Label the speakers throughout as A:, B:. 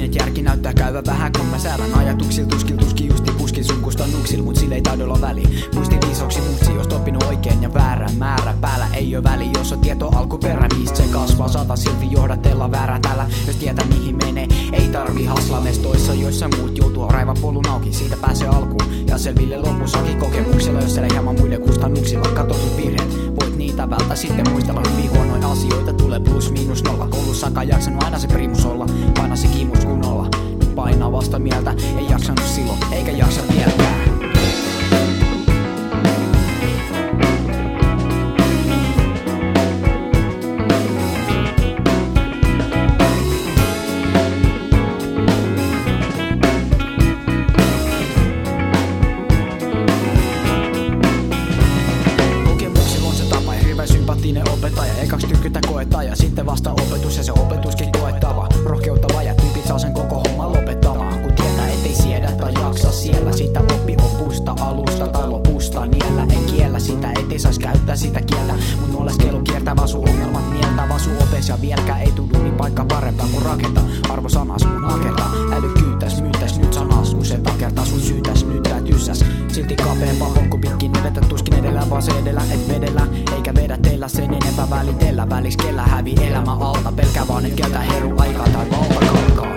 A: Huomasin, et järki näyttää käyvä vähän, kun mä säävän ajatuksil. Tuskin justi puskin sun kustannuksil, mut sille ei taidolla väli. Muisti viisoksi mutsi, jos oppinut oikein ja väärän määrä. Päällä ei oo väli, jos on tieto alkuperä. Mistä se kasvaa, saata silti johdatella väärää täällä. Jos tietää mihin menee, ei tarvi haslaa mestoissa, joissa muut joutuu raivan polun auki. Siitä pääsee alkuun ja selville lopussakin kokemuksella. Jos siellä hieman muiden kustannuksilla katotut virheet, voit niitä välttää sitten muistella hyvin huonoja asioita. Tulee plus miinus nolla, koulussakaan jaksanut aina se primus olla. Paina se kiimus kunnolla, nyt painaa vasta mieltä. Ei jaksanut silloin, eikä jaksa vieläkään. Sympaattinen opettaja, ekaks tykkytä koetaan ja sitten vasta opetus ja se opetuskin koettava. Rohkeutta vajat, tyypit saa sen koko homman lopettamaan. Kun tietää ettei siedä tai jaksa siellä, sitä oppi opusta alusta tai lopusta niellä. En kiellä sitä, ettei sais käyttää sitä kieltä, mut nuoleskelu kiertää vasu ongelmat mieltä. Vasu opes ja vieläkään ei tunnu niin paikka parempaa kun rakentaa. Arvo sanas mun nakertaa, älykkyyttäs myytäs nyt sanas. Usein takertaa sun syytäs, nyt tää tyssäs. Silti kapeampaa polku pitkin edetä tuskin edellä, vaan se edellä et vedellä. Eikä vedä teillä sen enempää välitellä. Välis kellä hävi elämä alta, pelkää vaan et keltä heru aikaa tai valta kalkaa.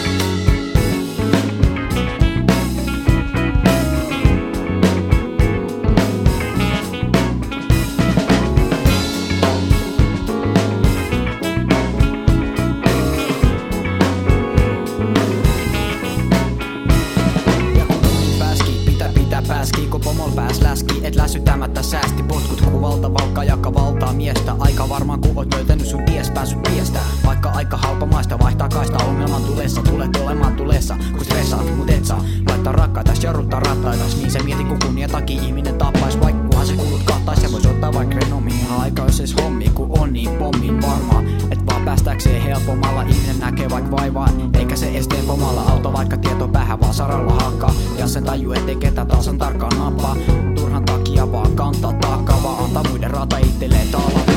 A: Pääski, kun pomol pääs läski, et läsyttämättä säästi potkut ku valtavalkka jakka valtaa miestä. Aika varmaan ku oot löytänyt sun ties päässyt tiestä. Vaikka aika halpa maista vaihtaa kaista ongelman tulessa. Tulet olemaan tulessa, kun stressaat mut et saa laittaa rakkaitas, jarruttaa rattaitas. Niin se mieti ku kunnia takia ihminen tappais. Vaikkuhan se kulut kattais ja vois ottaa vaik renomiin. Aika jos ees hommi ku on niin pommin varmaa. Et vaan päästäkseen helpommalla ihminen näkee vaik vaivaa. Eikä se esteen pomalla auto vaikka tieto päähän vaan saralla hakkaa. Ja sen taju ettei ketä taas on tarkkaan nappaa. Turhan takia vaan kantaa taakkaa, vaan antaa muiden rata itselleen taalaa.